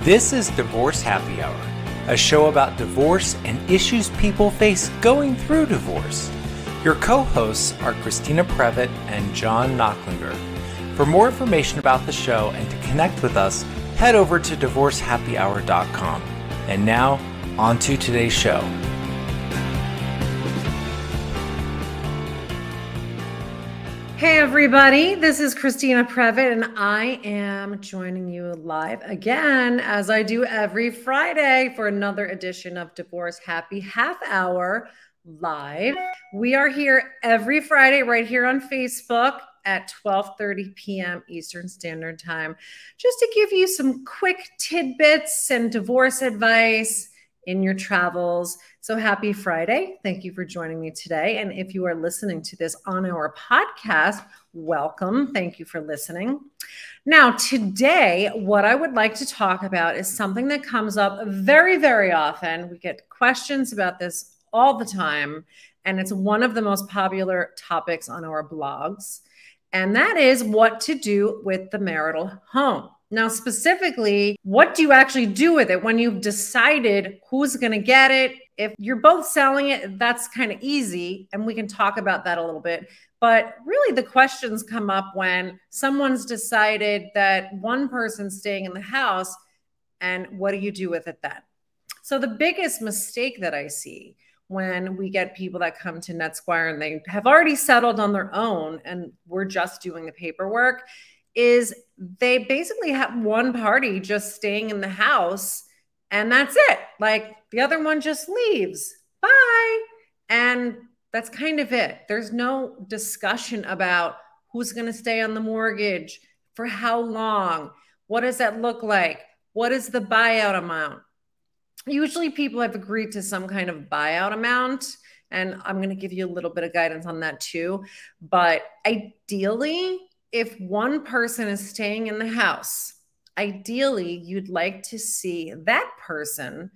This is Divorce Happy Hour, a show about divorce and issues people face going through divorce. Your co-hosts are Christina Previtt and John Knocklinger. For more information about the show and to connect with us, head over to divorcehappyhour.com. And now, on to today's show. Hey everybody, this is Christina Previtt and I am joining you live again as I do every Friday for another edition of Divorce Happy Half Hour Live. We are here every Friday right here on Facebook at 12:30 p.m. Eastern Standard Time, just to give you some quick tidbits and divorce advice in your travels. So happy Friday. Thank you for joining me today. And if you are listening to this on our podcast, welcome. Thank you for listening. Now, today, what I would like to talk about is something that comes up very, very often. We get questions about this all the time, and it's one of the most popular topics on our blogs. And that is what to do with the marital home. Now, specifically, what do you actually do with it when you've decided who's going to get it? If you're both selling it, that's kind of easy, and we can talk about that a little bit. But really, the questions come up when someone's decided that one person's staying in the house, and what do you do with it then? So the biggest mistake that I see when we get people that come to NetSquire and they have already settled on their own and we're just doing the paperwork is they basically have one party just staying in the house and that's it. Like the other one just leaves. Bye. And that's kind of it. There's no discussion about who's going to stay on the mortgage, for how long, what does that look like? What is the buyout amount? Usually people have agreed to some kind of buyout amount, and I'm going to give you a little bit of guidance on that too. But ideally, if one person is staying in the house, ideally, you'd like to see that person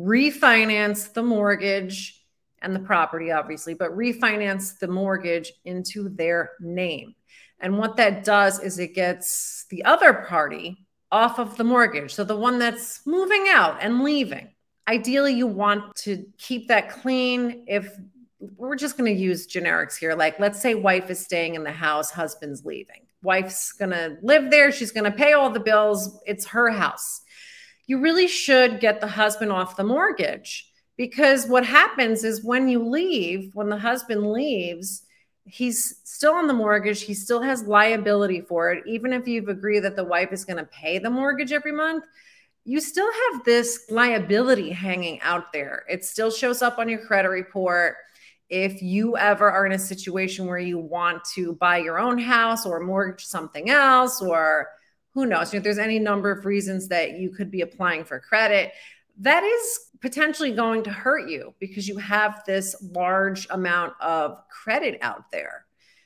refinance the mortgage and the property, obviously, but refinance the mortgage into their name. And what that does is it gets the other party off of the mortgage. So the one that's moving out and leaving. Ideally, you want to keep that clean. If we're just going to use generics here, like let's say wife is staying in the house, husband's leaving. Wife's going to live there. She's going to pay all the bills. It's her house. You really should get the husband off the mortgage, because what happens is when you leave, when the husband leaves, he's still on the mortgage. He still has liability for it. Even if you've agreed that the wife is going to pay the mortgage every month, you still have this liability hanging out there. It still shows up on your credit report. If you ever are in a situation where you want to buy your own house or mortgage something else, or who knows, if there's any number of reasons that you could be applying for credit, that is potentially going to hurt you because you have this large amount of credit out there.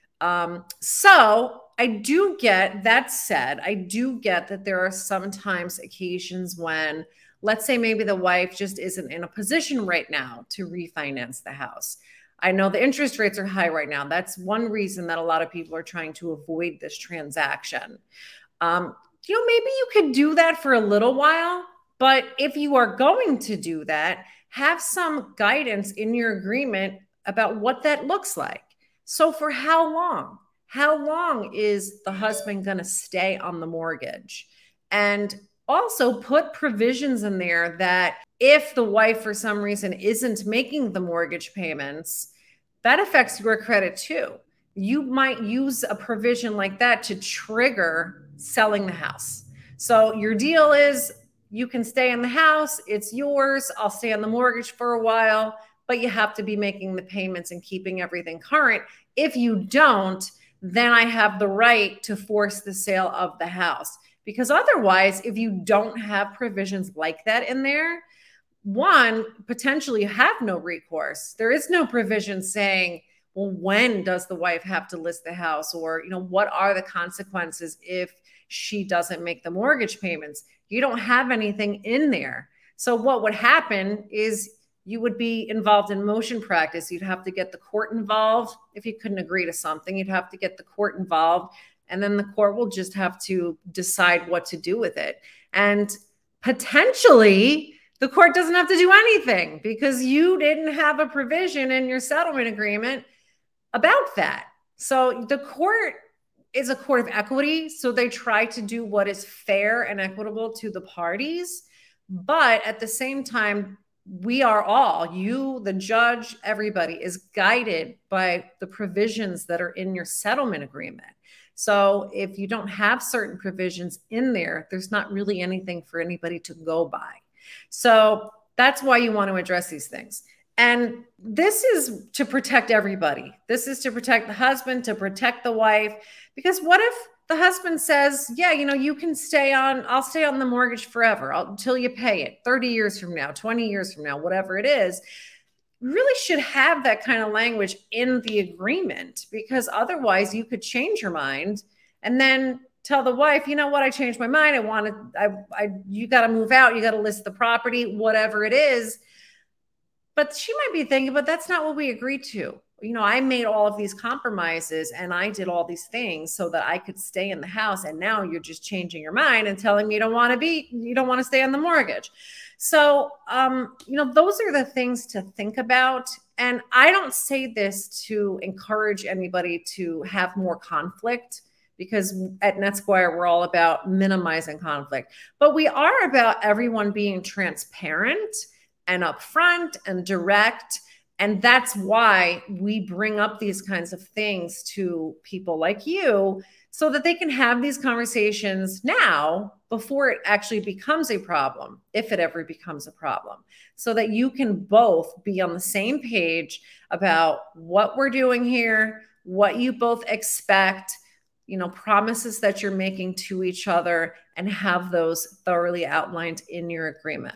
So I do get that said, I do get that there are sometimes occasions when, let's say maybe the wife just isn't in a position right now to refinance the house. I know the interest rates are high right now. That's one reason that a lot of people are trying to avoid this transaction. Maybe you could do that for a little while, but if you are going to do that, have some guidance in your agreement about what that looks like. So for how long? How long is the husband going to stay on the mortgage? And also put provisions in there that if the wife for some reason isn't making the mortgage payments, that affects your credit too. You might use a provision like that to trigger selling the house. So your deal is you can stay in the house, it's yours, I'll stay on the mortgage for a while, but you have to be making the payments and keeping everything current. If you don't, then I have the right to force the sale of the house. Because otherwise, if you don't have provisions like that in there, one, potentially you have no recourse. There is no provision saying, well, when does the wife have to list the house? Or, what are the consequences if she doesn't make the mortgage payments? You don't have anything in there. So what would happen is you would be involved in motion practice. You'd have to get the court involved. If you couldn't agree to something, you'd have to get the court involved. And then the court will just have to decide what to do with it. And potentially the court doesn't have to do anything because you didn't have a provision in your settlement agreement about that. So the court is a court of equity. So they try to do what is fair and equitable to the parties. But at the same time, we are all, you, the judge, everybody is guided by the provisions that are in your settlement agreement. So if you don't have certain provisions in there, there's not really anything for anybody to go by. So that's why you want to address these things. And this is to protect everybody. This is to protect the husband, to protect the wife. Because what if the husband says, yeah, you can I'll stay on the mortgage forever until you pay it 30 years from now, 20 years from now, whatever it is. You really should have that kind of language in the agreement, because otherwise you could change your mind and then tell the wife, you know what, I changed my mind. You got to move out. You got to list the property, whatever it is. But she might be thinking, but that's not what we agreed to. I made all of these compromises and I did all these things so that I could stay in the house. And now you're just changing your mind and telling me you don't want to stay on the mortgage. So, those are the things to think about. And I don't say this to encourage anybody to have more conflict, because at NetSquire, we're all about minimizing conflict, but we are about everyone being transparent and upfront and direct. And that's why we bring up these kinds of things to people like you, so that they can have these conversations now before it actually becomes a problem, if it ever becomes a problem, so that you can both be on the same page about what we're doing here, what you both expect, promises that you're making to each other, and have those thoroughly outlined in your agreement.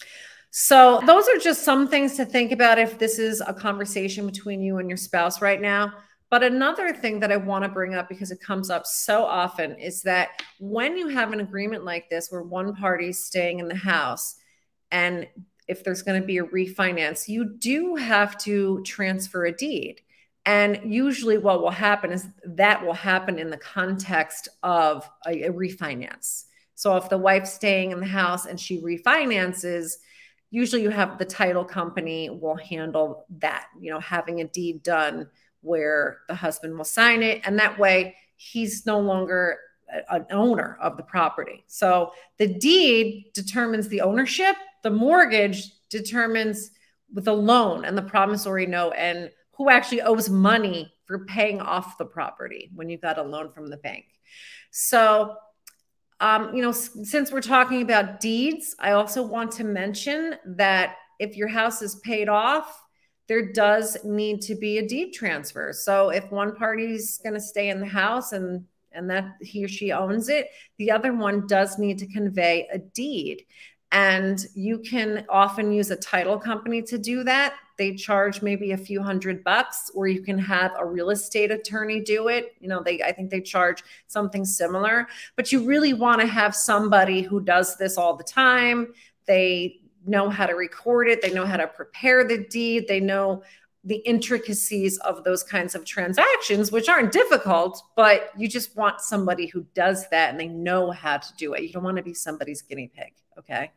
So those are just some things to think about if this is a conversation between you and your spouse right now. But another thing that I want to bring up, because it comes up so often, is that when you have an agreement like this, where one party's staying in the house, and if there's going to be a refinance, you do have to transfer a deed. And usually what will happen is that will happen in the context of a refinance. So if the wife's staying in the house and she refinances, usually you have the title company will handle that, having a deed done where the husband will sign it. And that way he's no longer an owner of the property. So the deed determines the ownership. The mortgage determines with the loan and the promissory note and who actually owes money for paying off the property when you got a loan from the bank. So since we're talking about deeds, I also want to mention that if your house is paid off, there does need to be a deed transfer. So if one party's going to stay in the house and that he or she owns it, the other one does need to convey a deed. And you can often use a title company to do that. They charge maybe a few $100, or you can have a real estate attorney do it. I think they charge something similar, but you really want to have somebody who does this all the time. They know how to record it. They know how to prepare the deed. They know the intricacies of those kinds of transactions, which aren't difficult, but you just want somebody who does that and they know how to do it. You don't want to be somebody's guinea pig. Okay.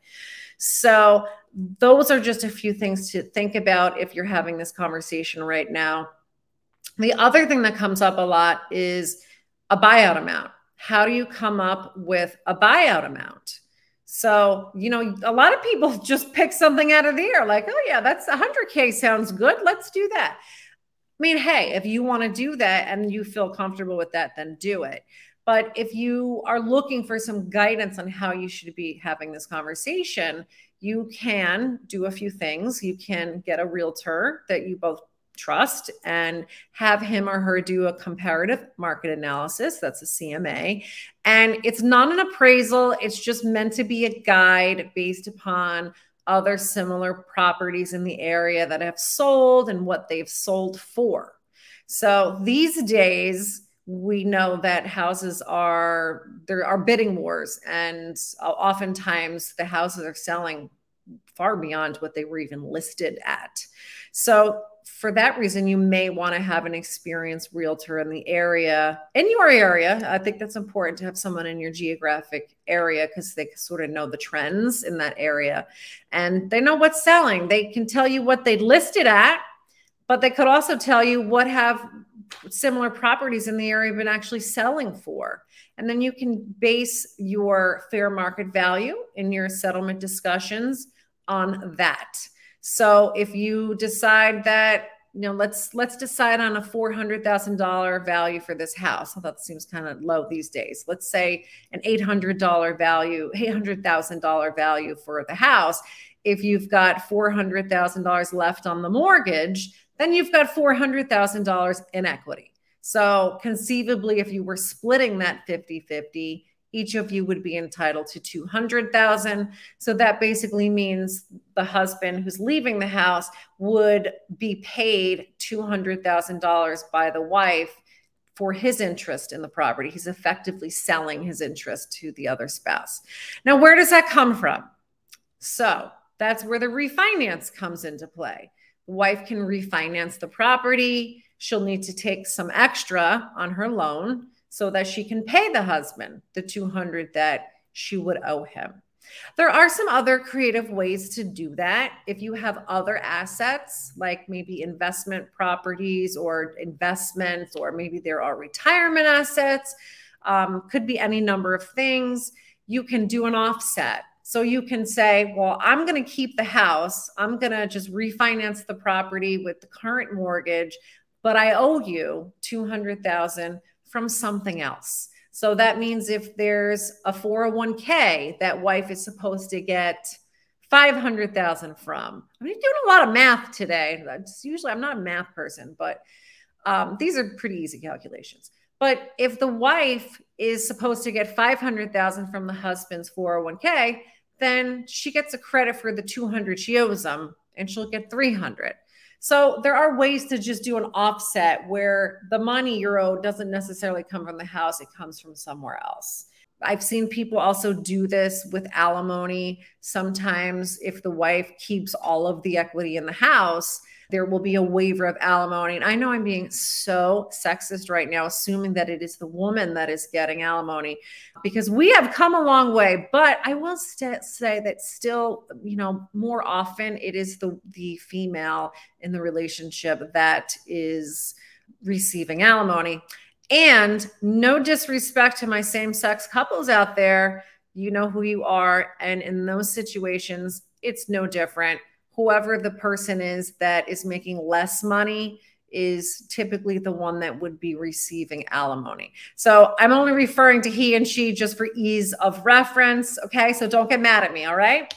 So those are just a few things to think about if you're having this conversation right now. The other thing that comes up a lot is a buyout amount. How do you come up with a buyout amount? So, a lot of people just pick something out of the air, like, oh yeah, that's 100K sounds good. Let's do that. I mean, hey, if you want to do that and you feel comfortable with that, then do it. But if you are looking for some guidance on how you should be having this conversation, you can do a few things. You can get a realtor that you both trust and have him or her do a comparative market analysis. That's a CMA. And it's not an appraisal. It's just meant to be a guide based upon other similar properties in the area that have sold and what they've sold for. So these days, we know that there are bidding wars, and oftentimes the houses are selling far beyond what they were even listed at. So for that reason, you may want to have an experienced realtor in the area, in your area. I think that's important to have someone in your geographic area because they sort of know the trends in that area and they know what's selling. They can tell you what they listed at, but they could also tell you what have similar properties in the area been actually selling for. And then you can base your fair market value in your settlement discussions on that. So if you decide that, let's decide on a $400,000 value for this house. Well, that seems kind of low these days. Let's say an $800,000 value for the house. If you've got $400,000 left on the mortgage, then you've got $400,000 in equity. So conceivably, if you were splitting that 50-50, each of you would be entitled to $200,000. So that basically means the husband who's leaving the house would be paid $200,000 by the wife for his interest in the property. He's effectively selling his interest to the other spouse. Now, where does that come from? So that's where the refinance comes into play. The wife can refinance the property. She'll need to take some extra on her loan so that she can pay the husband the $200,000 that she would owe him. There are some other creative ways to do that. If you have other assets, like maybe investment properties or investments, or maybe there are retirement assets, could be any number of things, you can do an offset. So you can say, well, I'm going to keep the house. I'm going to just refinance the property with the current mortgage, but I owe you $200,000 from something else. So that means if there's a 401k that wife is supposed to get $500,000 from. I'm doing a lot of math today. I'm not a math person, but these are pretty easy calculations. But if the wife is supposed to get $500,000 from the husband's 401k, then she gets a credit for the $200,000 she owes him, and she'll get $300,000. So there are ways to just do an offset where the money you're owed doesn't necessarily come from the house. It comes from somewhere else. I've seen people also do this with alimony. Sometimes if the wife keeps all of the equity in the house, there will be a waiver of alimony. And I know I'm being so sexist right now, assuming that it is the woman that is getting alimony, because we have come a long way. But I will say that still, more often it is the female in the relationship that is receiving alimony. And no disrespect to my same-sex couples out there, you know who you are. And in those situations, it's no different. Whoever the person is that is making less money is typically the one that would be receiving alimony. So I'm only referring to he and she just for ease of reference. Okay. So don't get mad at me. All right.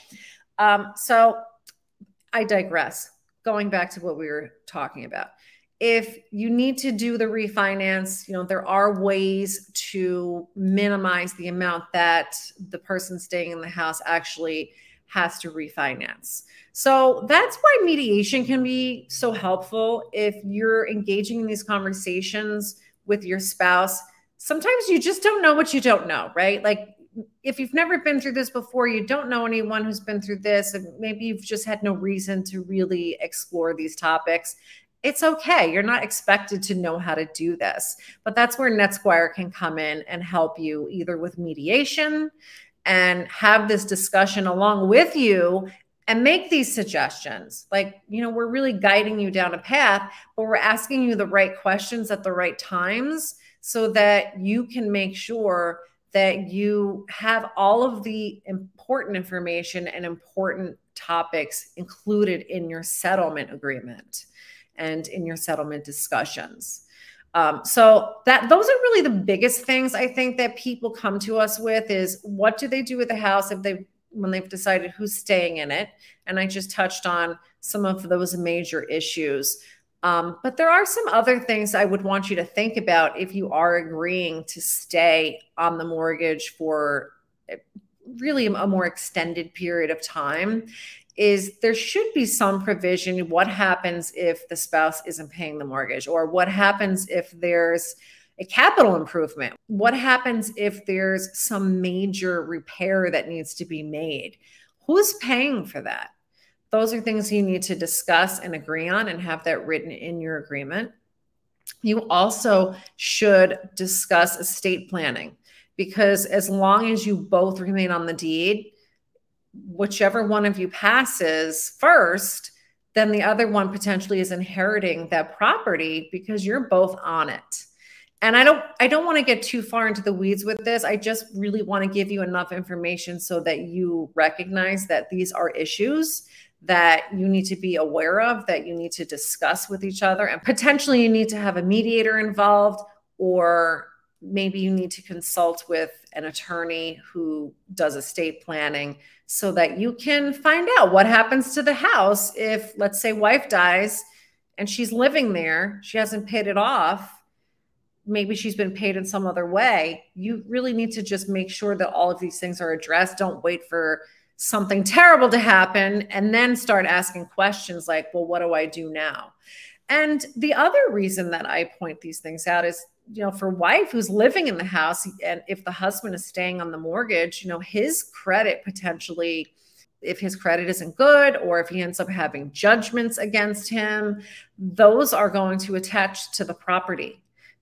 So I digress. Going back to what we were talking about. If you need to do the refinance, there are ways to minimize the amount that the person staying in the house actually has to refinance. So that's why mediation can be so helpful. If you're engaging in these conversations with your spouse, sometimes you just don't know what you don't know, right? Like if you've never been through this before, you don't know anyone who's been through this, and maybe you've just had no reason to really explore these topics. It's okay. You're not expected to know how to do this, but that's where NetSquire can come in and help you either with mediation and have this discussion along with you and make these suggestions. Like, we're really guiding you down a path, but we're asking you the right questions at the right times so that you can make sure that you have all of the important information and important topics included in your settlement agreement and in your settlement discussions. So those are really the biggest things I think that people come to us with is what do they do with the house when they've decided who's staying in it. And I just touched on some of those major issues. But there are some other things I would want you to think about if you are agreeing to stay on the mortgage for really a more extended period of time. Is there should be some provision. What happens if the spouse isn't paying the mortgage? Or what happens if there's a capital improvement? What happens if there's some major repair that needs to be made? Who's paying for that? Those are things you need to discuss and agree on and have that written in your agreement. You also should discuss estate planning, because as long as you both remain on the deed, whichever one of you passes first, then the other one potentially is inheriting that property because you're both on it. And I don't want to get too far into the weeds with this. I just really want to give you enough information so that you recognize that these are issues that you need to be aware of, that you need to discuss with each other, and potentially you need to have a mediator involved, or maybe you need to consult with an attorney who does estate planning so that you can find out what happens to the house if, let's say, wife dies and she's living there, she hasn't paid it off. Maybe she's been paid in some other way. You really need to just make sure that all of these things are addressed. Don't wait for something terrible to happen and then start asking questions like, well, what do I do now? And the other reason that I point these things out is, for wife who's living in the house, and if the husband is staying on the mortgage, his credit potentially, if his credit isn't good, or if he ends up having judgments against him, those are going to attach to the property.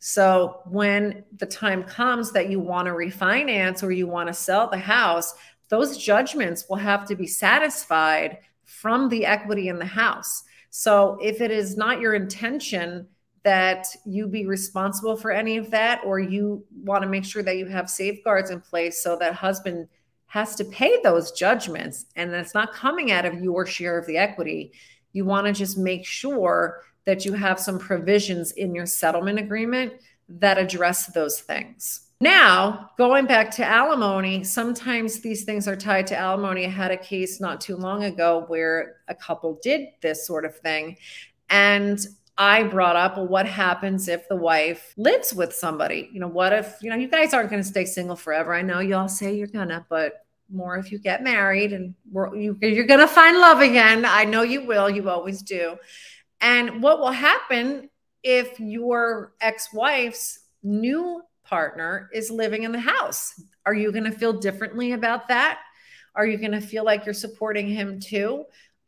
So when the time comes that you want to refinance or you want to sell the house, those judgments will have to be satisfied from the equity in the house. So if it is not your intention that you be responsible for any of that, or you want to make sure that you have safeguards in place so that husband has to pay those judgments and it's not coming out of your share of the equity, you want to just make sure that you have some provisions in your settlement agreement that address those things. Now, going back to alimony, sometimes these things are tied to alimony. I had a case not too long ago where a couple did this sort of thing. And I brought up, well, what happens if the wife lives with somebody? What if, you guys aren't going to stay single forever. I know y'all say you're gonna, but more if you get married and you're going to find love again. I know you will. You always do. And what will happen if your ex-wife's new partner is living in the house? Are you going to feel differently about that? Are you going to feel like you're supporting him too?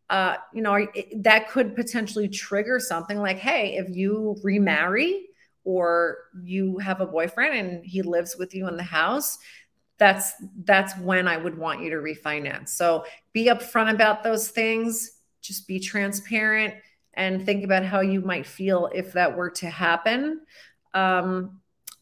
That could potentially trigger something like, hey, if you remarry or you have a boyfriend and he lives with you in the house, that's when I would want you to refinance. So be upfront about those things. Just be transparent and think about how you might feel if that were to happen. Again,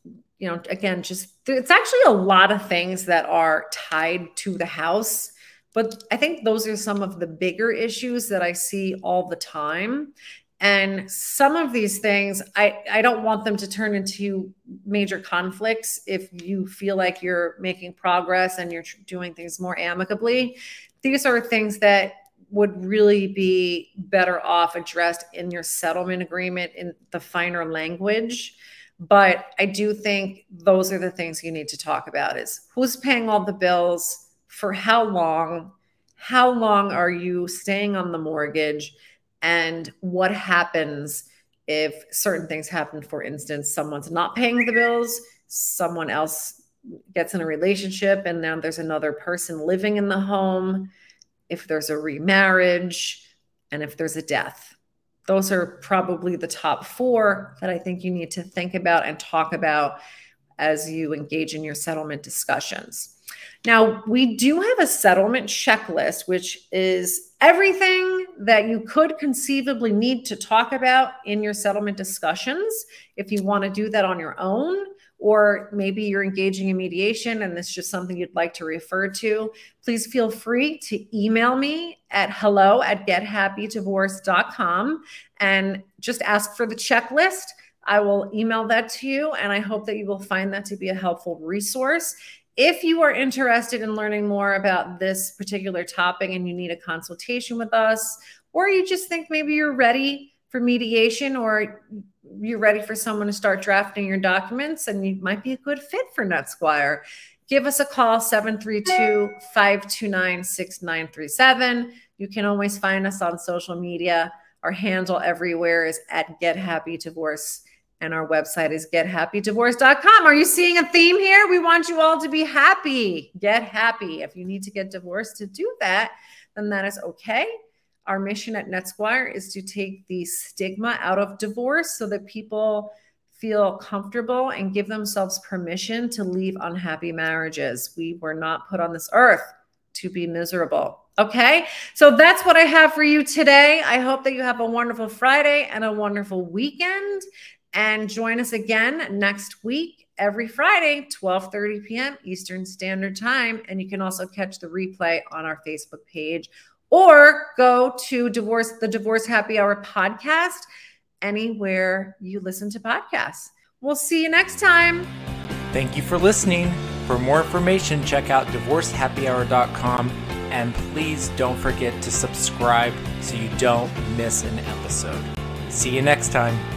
it's actually a lot of things that are tied to the house, but I think those are some of the bigger issues that I see all the time. And some of these things, I don't want them to turn into major conflicts if you feel like you're making progress and you're doing things more amicably. These are things that would really be better off addressed in your settlement agreement in the finer language. But I do think those are the things you need to talk about: is who's paying all the bills, for how long are you staying on the mortgage, and what happens if certain things happen. For instance, someone's not paying the bills, someone else gets in a relationship, and now there's another person living in the home, if there's a remarriage, and if there's a death. Those are probably the top four that I think you need to think about and talk about as you engage in your settlement discussions. Now, we do have a settlement checklist, which is everything that you could conceivably need to talk about in your settlement discussions. If you want to do that on your own, or maybe you're engaging in mediation and it's just something you'd like to refer to, please feel free to email me at hello@gethappydivorce.com and just ask for the checklist. I will email that to you, and I hope that you will find that to be a helpful resource. If you are interested in learning more about this particular topic and you need a consultation with us, or you just think maybe you're ready for mediation, or you're ready for someone to start drafting your documents and you might be a good fit for NetSquire, give us a call, 732-529-6937. You can always find us on social media. Our handle everywhere is @GetHappyDivorce, and our website is gethappydivorce.com. Are you seeing a theme here? We want you all to be happy. Get happy. If you need to get divorced to do that, then that is okay. Our mission at NetSquire is to take the stigma out of divorce so that people feel comfortable and give themselves permission to leave unhappy marriages. We were not put on this earth to be miserable. Okay, so that's what I have for you today. I hope that you have a wonderful Friday and a wonderful weekend. And join us again next week, every Friday, 12:30 p.m. Eastern Standard Time. And you can also catch the replay on our Facebook page or go to the Divorce Happy Hour podcast anywhere you listen to podcasts. We'll see you next time. Thank you for listening. For more information, check out divorcehappyhour.com. And please don't forget to subscribe so you don't miss an episode. See you next time.